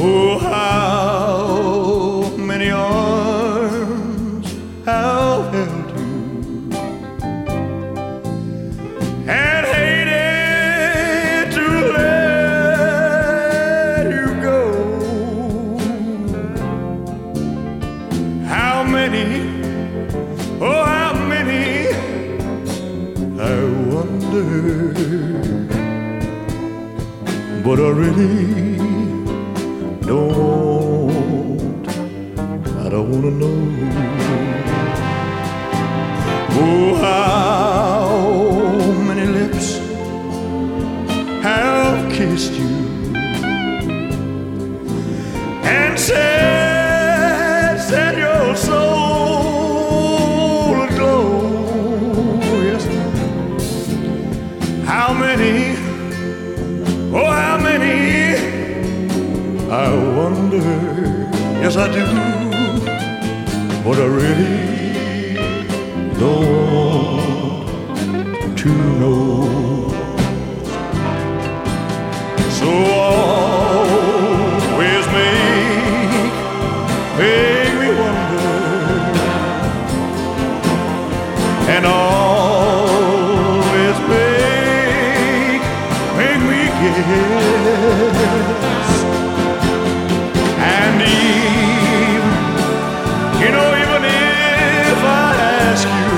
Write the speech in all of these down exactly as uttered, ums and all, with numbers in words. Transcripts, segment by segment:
Oh, how many arms have held you and hated to let you go. How many, oh, how many, I wonder, but I really don't, I don't wanna know. Oh, how many lips have kissed you and said, set your soul aglow. Yes. How many, oh, how many, I wonder, yes I do, but I really don't want to know. So always make, make me wonder, and always make, make me guess. And even, you know, even if I ask you,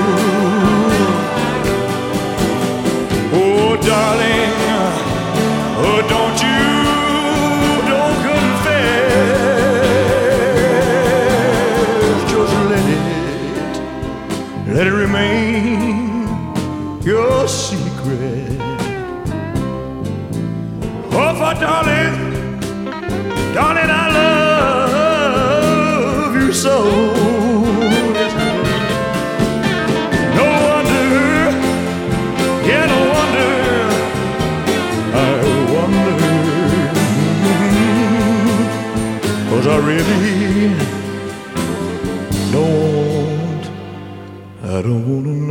oh darling, oh don't you, don't confess, just let it, let it remain your secret. Oh, for darling, darling, I love you so. Yes, I do. No wonder, yeah, no wonder, I wonder, mm-hmm, 'cause I really don't, I don't wanna know.